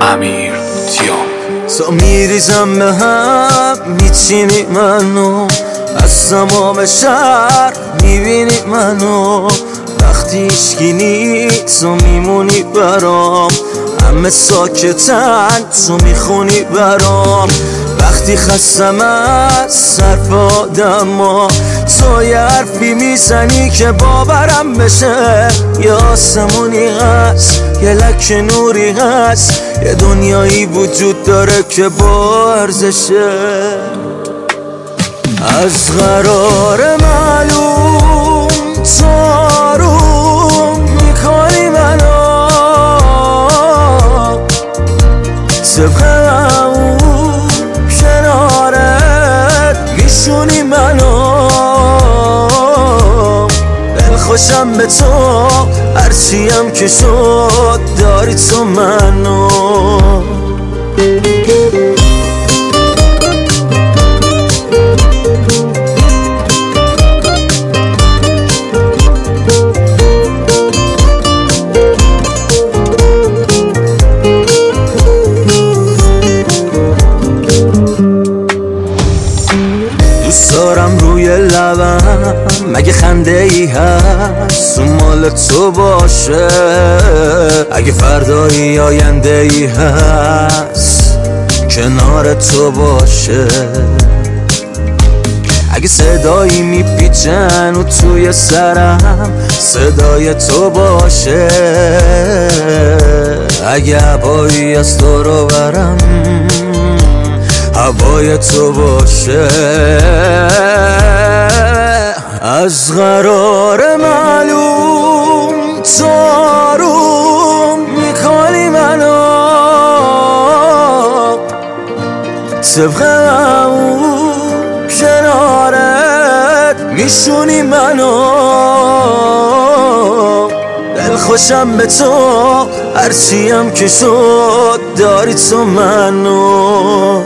امیر تیام. تو میریزم به هم میچینی منو، از تمام شهر میبینی منو. وقتی هیچکی نیست تو میمونی برام، همه ساکتن تو میخونی برام. وقتی خستم از صرف آدما، تو یه حرفی میزنی که باورم بشه. یه آسمونی هست، یه لک نوری هست، یه دنیایی وجود داره که با ارزشه. از قرار معلوم تو آروم میکنی منو، طبق اون کنارت میشونی منو. دلخوشم به تو، هرچیم که شد داری تو منو. دارم روی لبم مگه خنده ای هست اون مال تو باشه. اگه فردایی آینده ای هست کنار تو باشه. اگه صدایی میپیچن و توی سرم صدای تو باشه. اگه هوایی از تو رو برم هوای تو باشه. از قرار معلوم تو آروم میکنی منو، طبق اون کنارت میشونی منو. دلخوشم به تو، هرچیم که شد داری تو منو.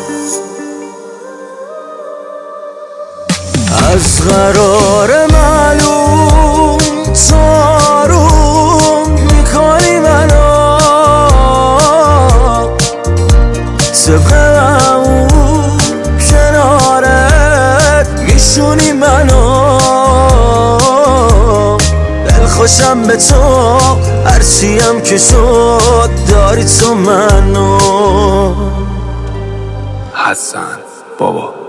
از قرار معلوم تو آروم میکنی منو، طبق اون کنارت میشونی منو. دلخوشم به تو، هرچیم که شد داری تو منو. حسن بابا.